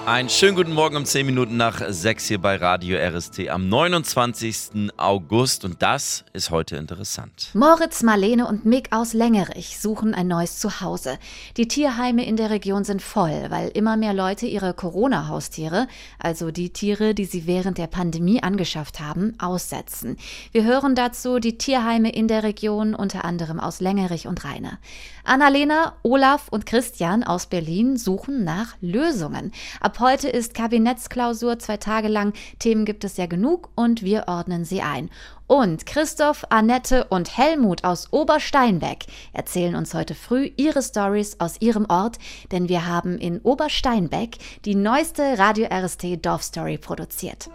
Einen schönen guten Morgen um 10 Minuten nach 6 hier bei Radio RST am 29. August und das ist heute interessant. Moritz, Marlene und Mick aus Längerich suchen ein neues Zuhause. Die Tierheime in der Region sind voll, weil immer mehr Leute ihre Corona-Haustiere, also die Tiere, die sie während der Pandemie angeschafft haben, aussetzen. Wir hören dazu die Tierheime in der Region, unter anderem aus Längerich und Rheine. Annalena, Olaf und Christian aus Berlin suchen nach Lösungen. Ab heute ist Kabinettsklausur 2 Tage lang. Themen gibt es ja genug und wir ordnen sie ein. Und Christoph, Annette und Helmut aus Obersteinbeck erzählen uns heute früh ihre Stories aus ihrem Ort, denn wir haben in Obersteinbeck die neueste Radio RST Dorfstory produziert.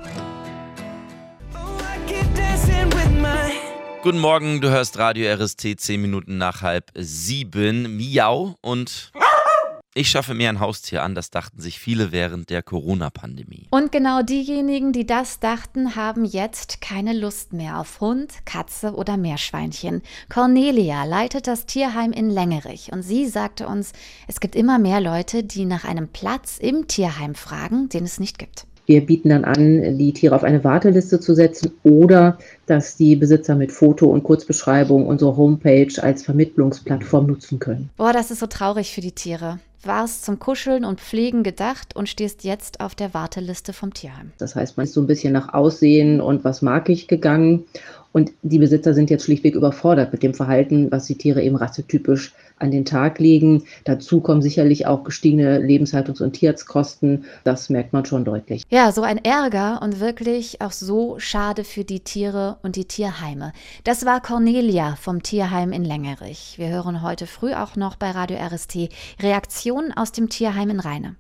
Guten Morgen, du hörst Radio RST 10 Minuten nach 6:30. Miau und ich schaffe mir ein Haustier an, das dachten sich viele während der Corona-Pandemie. Und genau diejenigen, die das dachten, haben jetzt keine Lust mehr auf Hund, Katze oder Meerschweinchen. Cornelia leitet das Tierheim in Längerich und sie sagte uns, es gibt immer mehr Leute, die nach einem Platz im Tierheim fragen, den es nicht gibt. Wir bieten dann an, die Tiere auf eine Warteliste zu setzen oder dass die Besitzer mit Foto und Kurzbeschreibung unsere Homepage als Vermittlungsplattform nutzen können. Boah, das ist so traurig für die Tiere. Warst zum Kuscheln und Pflegen gedacht und stehst jetzt auf der Warteliste vom Tierheim. Das heißt, man ist so ein bisschen nach Aussehen und was mag ich gegangen und die Besitzer sind jetzt schlichtweg überfordert mit dem Verhalten, was die Tiere eben rassetypisch an den Tag legen. Dazu kommen sicherlich auch gestiegene Lebenshaltungs- und Tierarztkosten. Das merkt man schon deutlich. Ja, so ein Ärger und wirklich auch so schade für die Tiere und die Tierheime. Das war Cornelia vom Tierheim in Längerich. Wir hören heute früh auch noch bei Radio RST Reaktionen aus dem Tierheim in Rheine.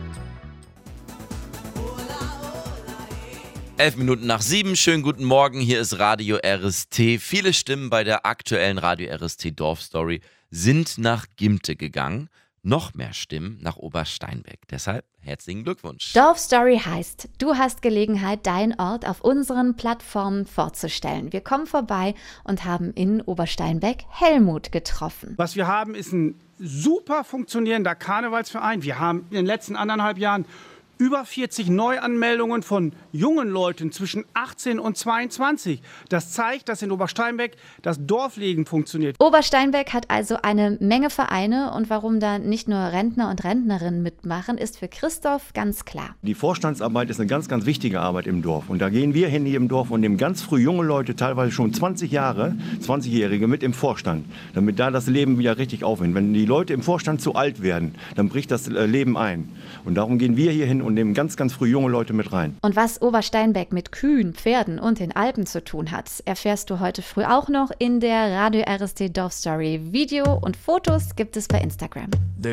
11 Minuten nach 7, schönen guten Morgen, hier ist Radio RST. Viele Stimmen bei der aktuellen Radio RST Dorfstory sind nach Gimte gegangen. Noch mehr Stimmen nach Obersteinbeck. Deshalb herzlichen Glückwunsch. Dorfstory heißt, du hast Gelegenheit, deinen Ort auf unseren Plattformen vorzustellen. Wir kommen vorbei und haben in Obersteinbeck Helmut getroffen. Was wir haben, ist ein super funktionierender Karnevalsverein. Wir haben in den letzten 1,5 Jahren über 40 Neuanmeldungen von jungen Leuten zwischen 18 und 22. Das zeigt, dass in Obersteinbeck das Dorfleben funktioniert. Obersteinbeck hat also eine Menge Vereine und warum da nicht nur Rentner und Rentnerinnen mitmachen, ist für Christoph ganz klar. Die Vorstandsarbeit ist eine ganz, ganz wichtige Arbeit im Dorf. Und da gehen wir hin hier im Dorf und nehmen ganz früh junge Leute, teilweise schon 20-Jährige mit im Vorstand, damit da das Leben wieder richtig aufhört. Wenn die Leute im Vorstand zu alt werden, dann bricht das Leben ein. Und darum gehen wir hier hin und nehmen ganz, ganz früh junge Leute mit rein. Und was Obersteinbeck mit Kühen, Pferden und den Alpen zu tun hat, erfährst du heute früh auch noch in der Radio RST Dorfstory. Video und Fotos gibt es bei Instagram.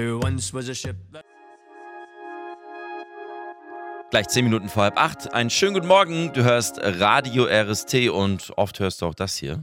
Gleich 10 Minuten vor 7:30. Einen schönen guten Morgen, du hörst Radio RST und oft hörst du auch das hier.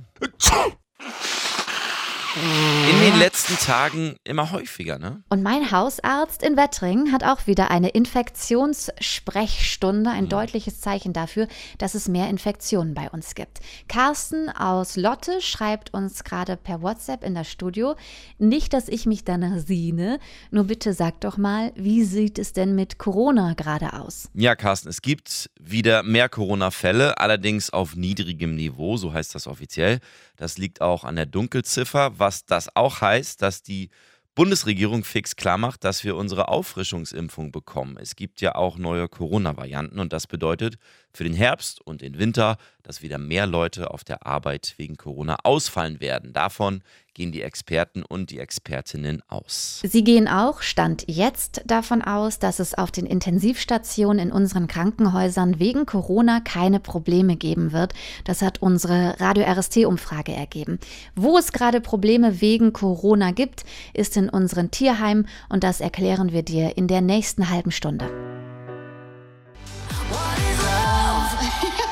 In den letzten Tagen immer häufiger, ne? Und mein Hausarzt in Wettringen hat auch wieder eine Infektionssprechstunde, ein deutliches Zeichen dafür, dass es mehr Infektionen bei uns gibt. Carsten aus Lotte schreibt uns gerade per WhatsApp in das Studio, nicht, dass ich mich danach sehne, nur bitte sag doch mal, wie sieht es denn mit Corona gerade aus? Ja, Carsten, es gibt wieder mehr Corona-Fälle, allerdings auf niedrigem Niveau, so heißt das offiziell. Das liegt auch an der Dunkelziffer, was das auch heißt, dass die Bundesregierung fix klar macht, dass wir unsere Auffrischungsimpfung bekommen. Es gibt ja auch neue Corona-Varianten und das bedeutet für den Herbst und den Winter, dass wieder mehr Leute auf der Arbeit wegen Corona ausfallen werden. Davon gehen die Experten und die Expertinnen aus. Sie gehen auch, Stand jetzt, davon aus, dass es auf den Intensivstationen in unseren Krankenhäusern wegen Corona keine Probleme geben wird. Das hat unsere Radio RST-Umfrage ergeben. Wo es gerade Probleme wegen Corona gibt, ist in unseren Tierheimen und das erklären wir dir in der nächsten halben Stunde.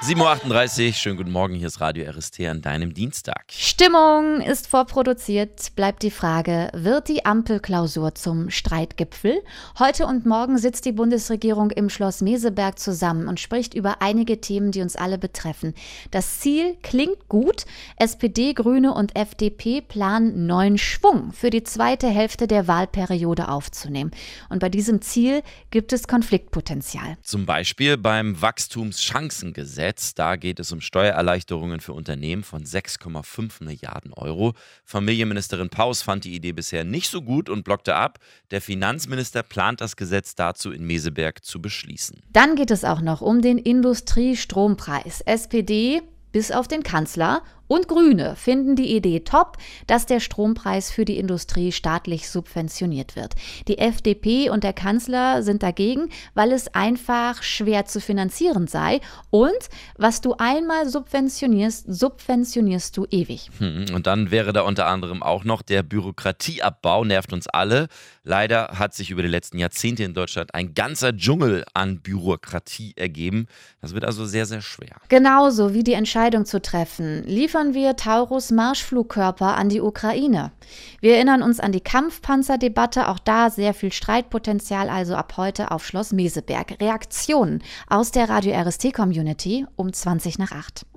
7:38 Uhr, schönen guten Morgen, hier ist Radio RST an deinem Dienstag. Stimmung ist vorproduziert, bleibt die Frage, wird die Ampelklausur zum Streitgipfel? Heute und morgen sitzt die Bundesregierung im Schloss Meseberg zusammen und spricht über einige Themen, die uns alle betreffen. Das Ziel klingt gut, SPD, Grüne und FDP planen neuen Schwung für die zweite Hälfte der Wahlperiode aufzunehmen. Und bei diesem Ziel gibt es Konfliktpotenzial. Zum Beispiel beim Wachstumschancengesetz. Da geht es um Steuererleichterungen für Unternehmen von 6,5 Milliarden Euro. Familienministerin Paus fand die Idee bisher nicht so gut und blockte ab. Der Finanzminister plant das Gesetz dazu in Meseberg zu beschließen. Dann geht es auch noch um den Industriestrompreis. SPD bis auf den Kanzler und Grüne finden die Idee top, dass der Strompreis für die Industrie staatlich subventioniert wird. Die FDP und der Kanzler sind dagegen, weil es einfach schwer zu finanzieren sei. Und was du einmal subventionierst, subventionierst du ewig. Und dann wäre da unter anderem auch noch der Bürokratieabbau, nervt uns alle. Leider hat sich über die letzten Jahrzehnte in Deutschland ein ganzer Dschungel an Bürokratie ergeben. Das wird also sehr, sehr schwer. Genauso wie die Entscheidung zu treffen, liefern wir Taurus-Marschflugkörper an die Ukraine. Wir erinnern uns an die Kampfpanzerdebatte, auch da sehr viel Streitpotenzial, also ab heute auf Schloss Meseberg. Reaktionen aus der Radio RST-Community um 7:20.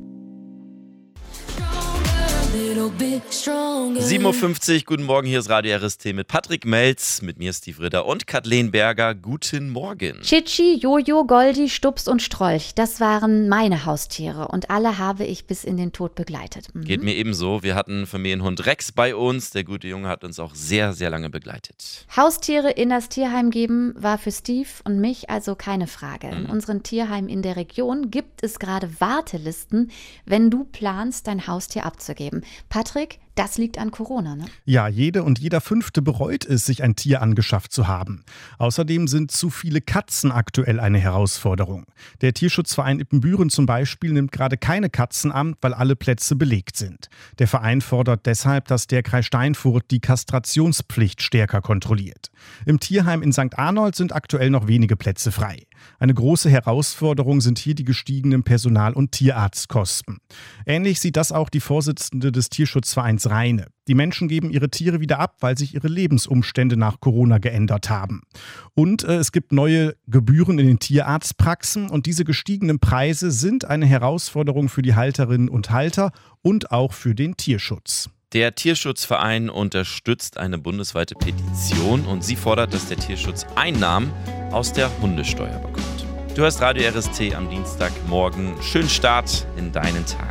7:50 Uhr, guten Morgen, hier ist Radio RST mit Patrick Melz, mit mir Steve Ritter und Kathleen Berger. Guten Morgen. Chichi, Jojo, Goldi, Stups und Strolch, das waren meine Haustiere und alle habe ich bis in den Tod begleitet. Geht mir ebenso. Wir hatten Familienhund Rex bei uns. Der gute Junge hat uns auch sehr, sehr lange begleitet. Haustiere in das Tierheim geben war für Steve und mich also keine Frage. In unseren Tierheimen in der Region gibt es gerade Wartelisten, wenn du planst, dein Haustier abzugeben. Patrick, das liegt an Corona, ne? Ja, jede und jeder Fünfte bereut es, sich ein Tier angeschafft zu haben. Außerdem sind zu viele Katzen aktuell eine Herausforderung. Der Tierschutzverein Ippenbüren zum Beispiel nimmt gerade keine Katzen an, weil alle Plätze belegt sind. Der Verein fordert deshalb, dass der Kreis Steinfurt die Kastrationspflicht stärker kontrolliert. Im Tierheim in St. Arnold sind aktuell noch wenige Plätze frei. Eine große Herausforderung sind hier die gestiegenen Personal- und Tierarztkosten. Ähnlich sieht das auch die Vorsitzende des Tierschutzvereins Rheine. Die Menschen geben ihre Tiere wieder ab, weil sich ihre Lebensumstände nach Corona geändert haben. Und es gibt neue Gebühren in den Tierarztpraxen und diese gestiegenen Preise sind eine Herausforderung für die Halterinnen und Halter und auch für den Tierschutz. Der Tierschutzverein unterstützt eine bundesweite Petition und sie fordert, dass der Tierschutz Einnahmen aus der Hundesteuer bekommt. Du hörst Radio RST am Dienstagmorgen. Schönen Start in deinen Tag.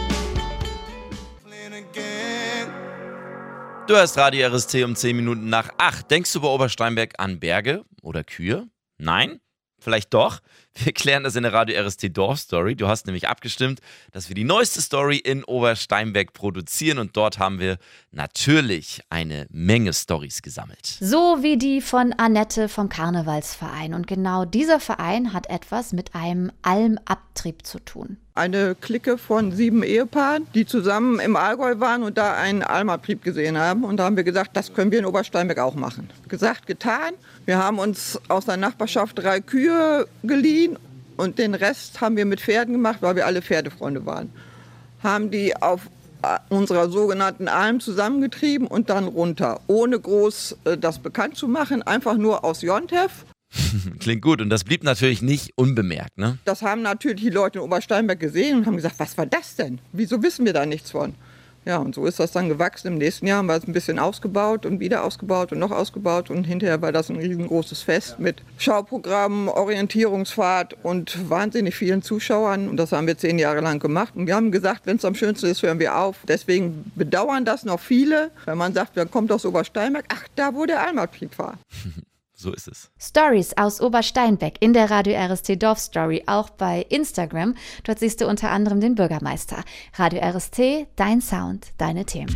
Du hörst Radio RST um 10 Minuten nach 8. Denkst du bei Obersteinberg an Berge oder Kühe? Nein? Vielleicht doch? Wir klären das in der Radio RST Dorfstory. Du hast nämlich abgestimmt, dass wir die neueste Story in Obersteinberg produzieren und dort haben wir natürlich eine Menge Storys gesammelt. So wie die von Annette vom Karnevalsverein. Und genau dieser Verein hat etwas mit einem Almabtrieb zu tun. Eine Clique von 7 Ehepaaren, die zusammen im Allgäu waren und da einen Almabtrieb gesehen haben. Und da haben wir gesagt, das können wir in Obersteinberg auch machen. Gesagt, getan. Wir haben uns aus der Nachbarschaft 3 Kühe geliehen und den Rest haben wir mit Pferden gemacht, weil wir alle Pferdefreunde waren. Haben die auf unserer sogenannten Alm zusammengetrieben und dann runter. Ohne groß das bekannt zu machen, einfach nur aus Jontef. Klingt gut und das blieb natürlich nicht unbemerkt, ne? Das haben natürlich die Leute in Obersteinberg gesehen und haben gesagt, was war das denn? Wieso wissen wir da nichts von? Ja, und so ist das dann gewachsen. Im nächsten Jahr haben wir es ein bisschen ausgebaut und wieder ausgebaut und noch ausgebaut. Und hinterher war das ein riesengroßes Fest mit Schauprogrammen, Orientierungsfahrt und wahnsinnig vielen Zuschauern. Und das haben wir 10 Jahre lang gemacht. Und wir haben gesagt, wenn es am schönsten ist, hören wir auf. Deswegen bedauern das noch viele, wenn man sagt, man kommt aus Obersteinberg. Ach, da wo der Almabtrieb war. So ist es. Stories aus Obersteinbeck in der Radio RST Dorfstory, auch bei Instagram. Dort siehst du unter anderem den Bürgermeister. Radio RST, dein Sound, deine Themen.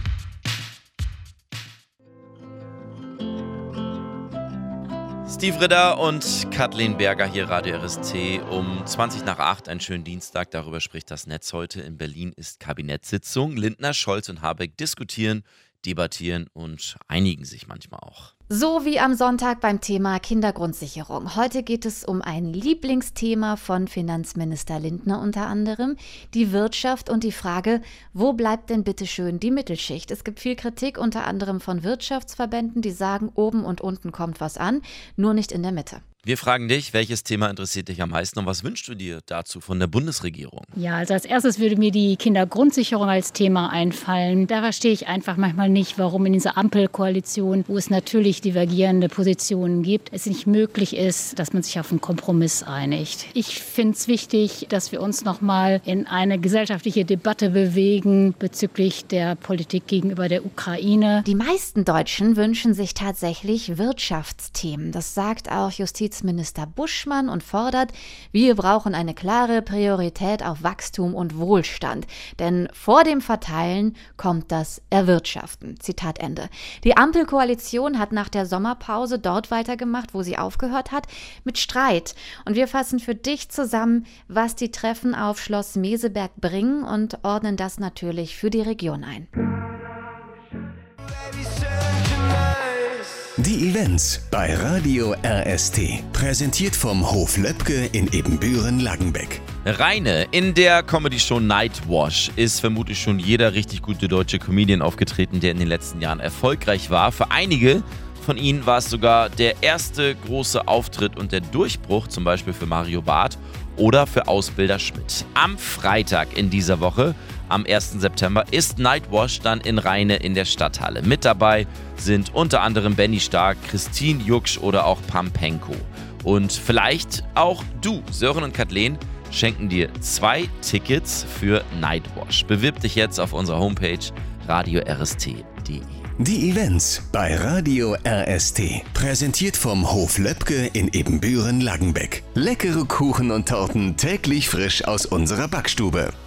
Steve Ritter und Kathleen Berger hier, Radio RST, um 7:20 nach 8, einen schönen Dienstag. Darüber spricht das Netz heute. In Berlin ist Kabinettssitzung. Lindner, Scholz und Habeck diskutieren, debattieren und einigen sich manchmal auch. So wie am Sonntag beim Thema Kindergrundsicherung. Heute geht es um ein Lieblingsthema von Finanzminister Lindner unter anderem, die Wirtschaft und die Frage, wo bleibt denn bitte schön die Mittelschicht? Es gibt viel Kritik unter anderem von Wirtschaftsverbänden, die sagen, oben und unten kommt was an, nur nicht in der Mitte. Wir fragen dich, welches Thema interessiert dich am meisten und was wünschst du dir dazu von der Bundesregierung? Ja, also als erstes würde mir die Kindergrundsicherung als Thema einfallen. Da verstehe ich einfach manchmal nicht, warum in dieser Ampelkoalition, wo es natürlich divergierende Positionen gibt, es nicht möglich ist, dass man sich auf einen Kompromiss einigt. Ich finde es wichtig, dass wir uns nochmal in eine gesellschaftliche Debatte bewegen bezüglich der Politik gegenüber der Ukraine. Die meisten Deutschen wünschen sich tatsächlich Wirtschaftsthemen. Das sagt auch Justizminister Buschmann und fordert, wir brauchen eine klare Priorität auf Wachstum und Wohlstand. Denn vor dem Verteilen kommt das Erwirtschaften. Zitat Ende. Die Ampelkoalition hat nach der Sommerpause dort weitergemacht, wo sie aufgehört hat, mit Streit. Und wir fassen für dich zusammen, was die Treffen auf Schloss Meseberg bringen und ordnen das natürlich für die Region ein. Die Events bei Radio RST. Präsentiert vom Hof Löbke in Ebenbüren-Langenbeck. Reine, in der Comedy-Show Nightwash ist vermutlich schon jeder richtig gute deutsche Comedian aufgetreten, der in den letzten Jahren erfolgreich war. Für einige von ihnen war es sogar der erste große Auftritt und der Durchbruch, zum Beispiel für Mario Barth oder für Ausbilder Schmidt. Am Freitag in dieser Woche, am 1. September, ist Nightwash dann in Rheine in der Stadthalle. Mit dabei sind unter anderem Benny Stark, Christine Jucksch oder auch Pampenko. Und vielleicht auch du, Sören und Kathleen, schenken dir 2 Tickets für Nightwash. Bewirb dich jetzt auf unserer Homepage radiorst.de. Die Events bei Radio RST. Präsentiert vom Hof Löbke in Ebenbüren-Langenbeck. Leckere Kuchen und Torten täglich frisch aus unserer Backstube.